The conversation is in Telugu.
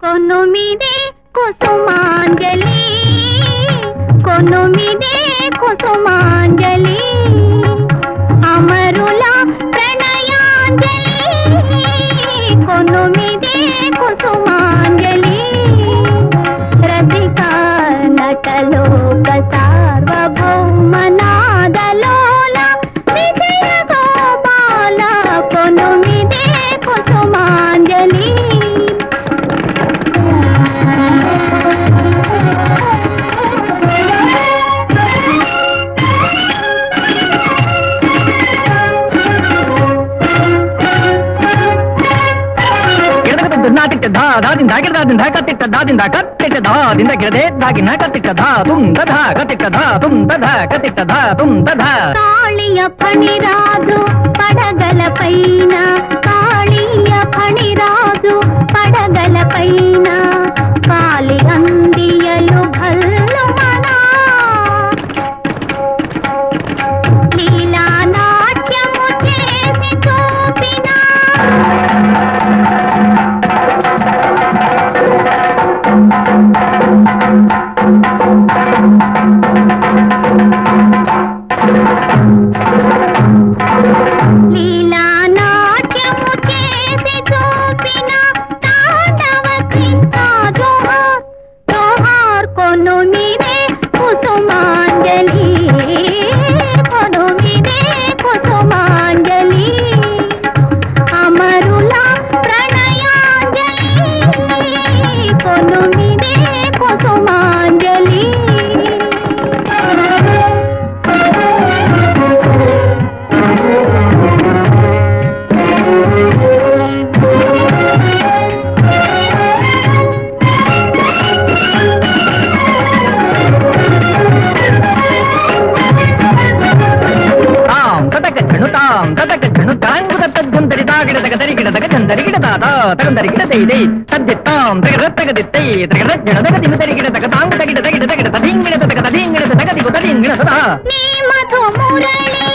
కొనుమిదే కుసుమాంజలి కొనుమిదే కుసుమాంజలి అమరుల ప్రణయాంజలి కొనుమిదే కుసుమాంజలి రసిక నటలోక సార్వభౌమనాదలోల విజయ గోపాల కొనుమిదే కుసుమాంజలి దాదిన కత్తిట్ట దాదింద కత్తిట్ట దాదింద గిరదే దాగిన కత్తిట్ట ధాతుందధ కత్తిట్ట ధాతుందధ కత్తిట్ట ధాతుందధ కాళియ ఫణిరాజు పడగల పైన కాళియ ఫణిరాజు పడగల పైన కాలి అందియలు భల్లు మనా లీలా నాట్యము చేసి చూపిన లీలా నాట్యము చేసి చూపిన తాండవ కృష్ణ జోహార్ జోహార్ కొనుమిదే కుసుమాంజలి కొనుమిదే కుసుమాంజలి అమరుల ప్రణయాంజలి కొనుమిదే కుసుమాంజలి నీ మధు మురళి